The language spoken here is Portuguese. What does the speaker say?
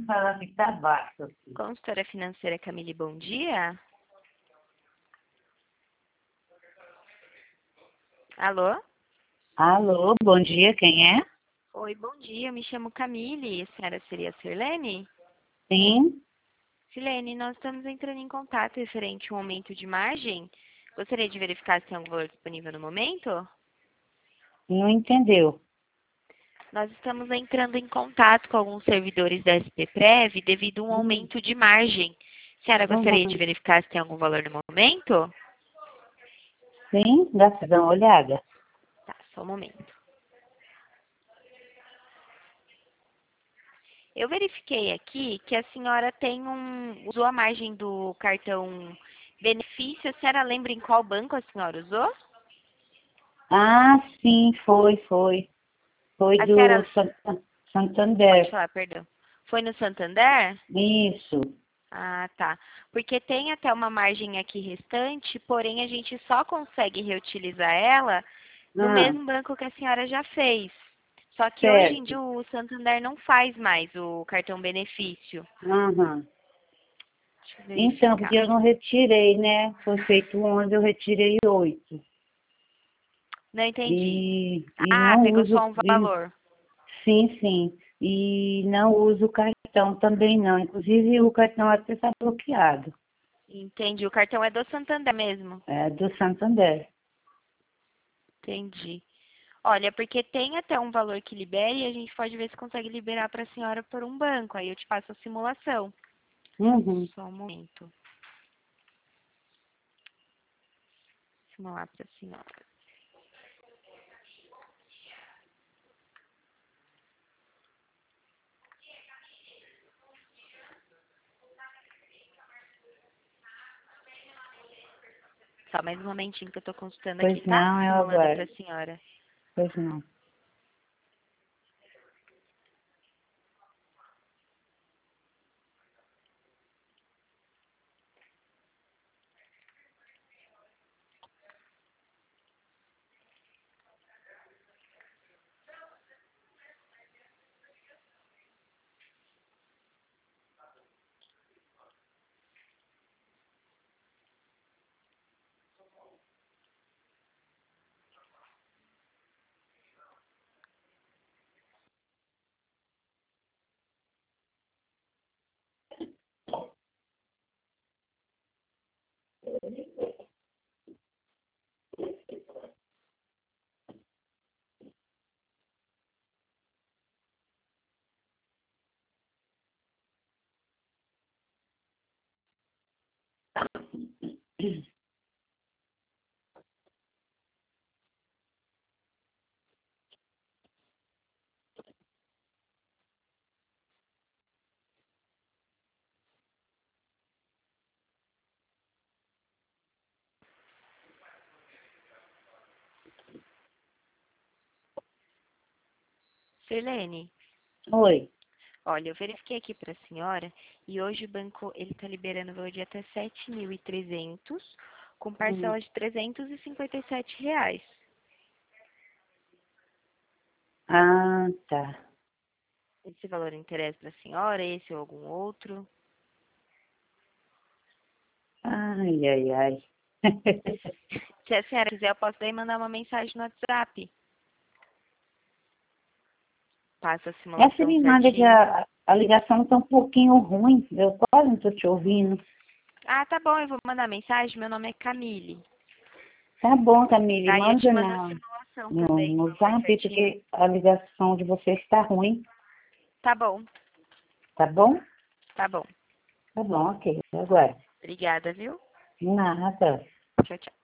falar que tá baixo. Consultora financeira Camille, bom dia. Alô? Alô, bom dia, quem é? Oi, bom dia. Eu me chamo Camille. A senhora seria a Sirlene? Sim, Sirlene, nós estamos entrando em contato referente a um aumento de margem. Gostaria de verificar se tem algum valor disponível no momento? não entendeu. Nós estamos entrando em contato com alguns servidores da SPPrev devido a um aumento de margem. A senhora gostaria de Uhum. verificar se tem algum valor no momento? Sim, dá pra dar uma olhada. Tá, só um momento. Eu verifiquei aqui que a senhora usou a margem do cartão benefício. A senhora lembra em qual banco a senhora usou? Ah, sim, foi. Foi A do senhora, pode Santander. falar, perdão. Foi no Santander? Isso. Ah, tá. Porque tem até uma margem aqui restante, porém a gente só consegue reutilizar ela no Ah, mesmo banco que a senhora já fez. Só que hoje em certo. dia o Santander não faz mais o cartão benefício. Aham. Deixa eu Então, porque verificar. eu não retirei, né? Foi feito 11, eu retirei 8. Não entendi. E Ah, não pegou uso. só um valor. Sim, sim. E não uso o cartão também não. Inclusive o cartão até está bloqueado. Entendi. O cartão é do Santander mesmo. É do Santander. Entendi. Olha, porque tem até um valor que libere e a gente pode ver se consegue liberar para a senhora por um banco. Aí eu te passo a simulação. Uhum. Só um momento. Simular para a senhora. Só mais um momentinho que eu estou consultando aqui, Pois tá? não, eu Simulando para aguardo. a senhora. Pois não. Sirlene, Oi. olha, eu verifiquei aqui para a senhora e hoje o banco ele está liberando o valor de até 7.300 com Hum. parcela de R$ 357. Ah, tá. Esse valor interessa para a senhora, esse ou algum outro? Ai, ai, ai. Se a senhora quiser, eu posso daí mandar uma mensagem no WhatsApp. Passa a Essa simulação me manda que certinho. a ligação está um pouquinho ruim. Eu quase não estou te ouvindo. Ah, tá bom, eu vou mandar mensagem. Meu nome é Camille. Tá bom, Camille, Daí eu te manda mando a simulação no, também, no mais zap, certinho. porque a ligação de vocês está ruim. Tá bom, Tá bom? tá bom. Tá bom, ok. Agora. Obrigada, viu? Nada. Tchau, tchau.